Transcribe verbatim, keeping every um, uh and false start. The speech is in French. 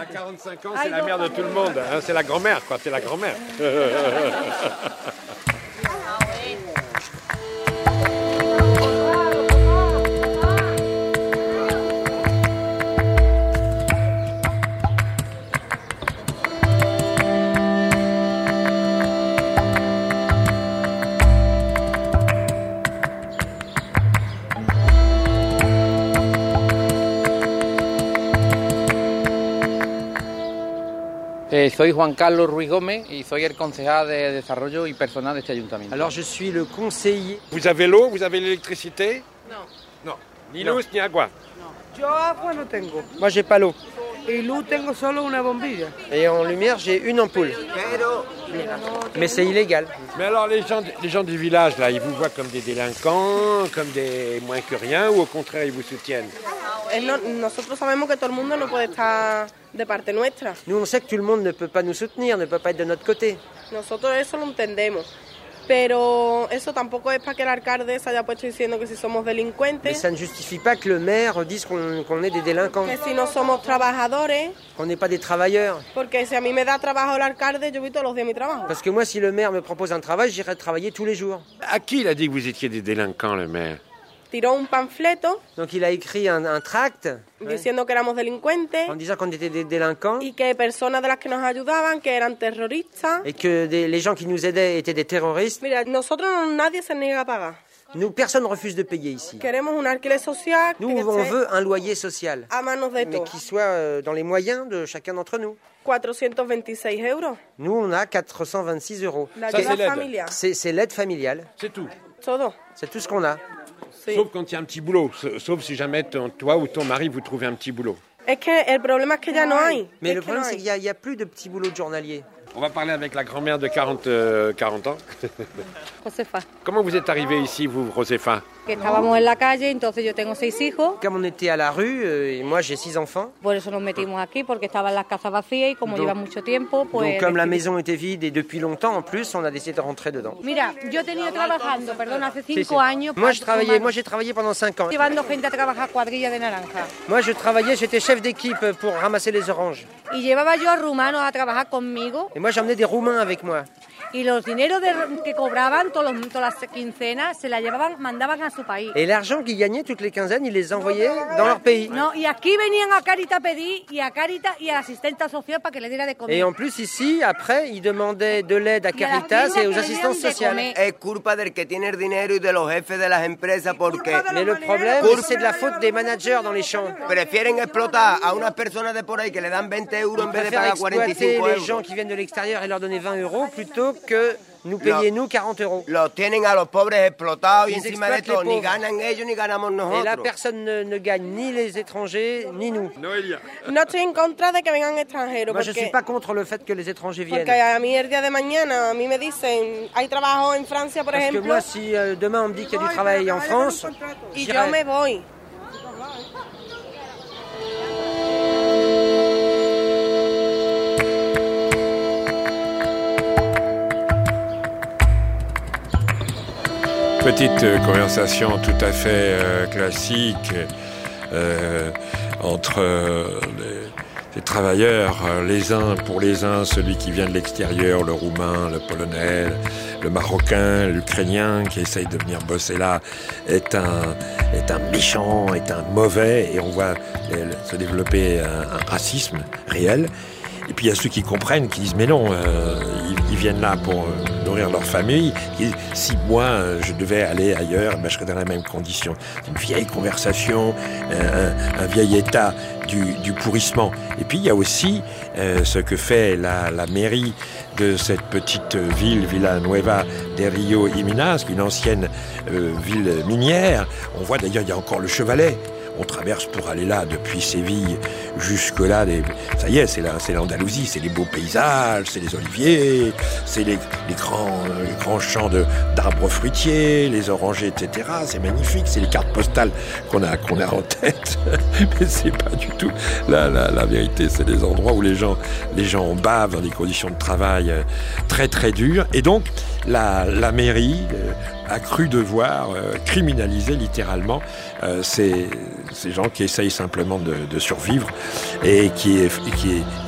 À quarante-cinq ans, c'est la mère de tout le monde. Hein, c'est la grand-mère, quoi. C'est la grand-mère. Eh, soy Juan Carlos Ruiz Gómez y soy el concejal de Desarrollo y Personal de este ayuntamiento. Alors je suis le conseiller. Vous avez l'eau, vous avez l'électricité? Non. Non. Ni luz ni agua. Yo agua no tengo. Moi j'ai pas l'eau. Y luz tengo solo una bombilla. Et en lumière j'ai une ampoule. Mais c'est illégal. Mais alors les gens, les gens du village, là, ils vous voient comme des délinquants, comme des moins que rien, ou au contraire, ils vous soutiennent? No, nosotros sabemos que todo el mundo no puede estar de parte nuestra. Nous on sait que tout le monde ne peut pas nous soutenir, ne peut pas être de notre côté. Nosotros eso lo entendemos. Pero eso tampoco es para que el alcalde se haya puesto diciendo que si somos delincuentes. Mais ça ne justifie pas que le maire dise qu'on, qu'on est des délinquants. Que si no somos trabajadores. Qu'on n'est pas des travailleurs. Porque si a mí me da trabajo el alcalde, yo voy todos los días a mi trabajo. Parce que moi, si le maire me propose un travail, j'irai travailler tous les jours. À qui il a dit que vous étiez des délinquants, le maire? Tiró un panfleto. Donc il a écrit un, un tract. Diciendo que éramos delincuentes. En disant qu'on était des délinquants. Y que personas de las que nos ayudaban, que eran terroristas. Et que des, les gens qui nous aidaient étaient des terroristes. Mira, nosotros nadie se niega a pagar. Nous, personne ne refuse de payer ici. Queremos un alquiler social. Nous, on veut un loyer social. A manos de mais qui soit dans les moyens de chacun d'entre nous. cuatrocientos veintiséis euros. Nous, on a quatre cent vingt-six euros. La Ça, c'est l'aide. C'est, c'est l'aide familiale. C'est tout. Todo. C'est tout ce qu'on a. Sí. Sauf quand il y a un petit boulot, sauf si jamais ton, toi ou ton mari vous trouvez un petit boulot. Es que el problema es que ya no hay. Mais es le problème, no c'est qu'il n'y a, a plus de petits boulots de journaliers. On va parler avec la grand-mère de quarante, euh, quarante ans. Josefa. Comment vous êtes arrivée ici, vous, Josefa? Que estábamos en la calle, entonces yo tengo seis hijos. Comme on était à la rue, euh, et moi j'ai six enfants. Por eso nos metimos aquí, porque estaban las casas vacías y como donc, lleva mucho tiempo, pues... Donc comme la maison était vide et depuis longtemps en plus, on a décidé de rentrer dedans. Mira, yo he tenido trabajando, perdón, hace cinco sí, sí. años... Moi, je travaillais, moi j'ai travaillé pendant cinq ans. Llevando gente a trabajar cuadrilla de naranja. Moi je travaillais, j'étais chef d'équipe pour ramasser les oranges. Y llevaba yo a rumanos a trabajar conmigo. Et moi j'emmenais des Roumains avec moi. Y los dineros de, que cobraban todos los, todas las quincenas se la llevaban, mandaban a su país. Et l'argent qu'ils gagnaient toutes les quinzaines, ils les envoyaient dans leur pays. No, y aquí venían a Caritas a pedir, y a Caritas y a la asistenta social para que le diera de comer. Et en plus ici, après, ils demandaient de l'aide à Caritas et aux assistantes sociales. Es culpa del que tiene el dinero y de los jefes de las empresas porque... Mais le problème, c'est de la faute des managers dans les champs. Prefieren explotar a unas personas de por ahí que le dan veinte euros en vez de pagar cuarenta y cinco les euros. gens qui viennent de l'extérieur et leur donner vingt euros plutôt que nous payer nous quarante euros. Los tienen a los pobres explotados y encima de esto ni ganan ellos ni ganamos nosotros. Et là, personne ne, ne gagne, ni les étrangers, ni nous. Noelia. No estoy en contra de que vengan extranjeros. Moi, je ne suis pas contre le fait que les étrangers viennent. Porque a mí el día de mañana, a mí me dicen, hay trabajo en Francia, por Parce ejemplo. que moi, si euh, demain on me dit qu'il y a du travail en France, y yo me voy. Petite euh, conversation tout à fait euh, classique euh, entre euh, les, les travailleurs, euh, les uns pour les uns, celui qui vient de l'extérieur, le roumain, le polonais, le marocain, l'ukrainien qui essaye de venir bosser là, est un, est un méchant, est un mauvais, et on voit les, se développer un, un racisme réel. Et puis il y a ceux qui comprennent, qui disent mais non, euh, ils, ils viennent là pour euh, nourrir leur famille. Et si moi euh, je devais aller ailleurs, ben, je serais dans la même condition. Une vieille conversation, euh, un, un vieil état du, du pourrissement. Et puis il y a aussi euh, ce que fait la, la mairie de cette petite ville, Villa Nueva de Rio y Minas, qui est une ancienne euh, ville minière. On voit d'ailleurs il y a encore le Chevalet. On traverse pour aller là, depuis Séville jusque-là. Les... Ça y est, c'est, la, c'est l'Andalousie, c'est les beaux paysages, c'est les oliviers, c'est les, les, grands, les grands champs de, d'arbres fruitiers, les orangers, et cetera. C'est magnifique, c'est les cartes postales qu'on a, qu'on a en tête. Mais c'est pas du tout la, la, la vérité. C'est des endroits où les gens, les gens bavent dans des conditions de travail très très dures. Et donc, la, la mairie à cru devoir euh, criminaliser littéralement euh, ces, ces gens qui essayent simplement de, de survivre et qui, est, qui est,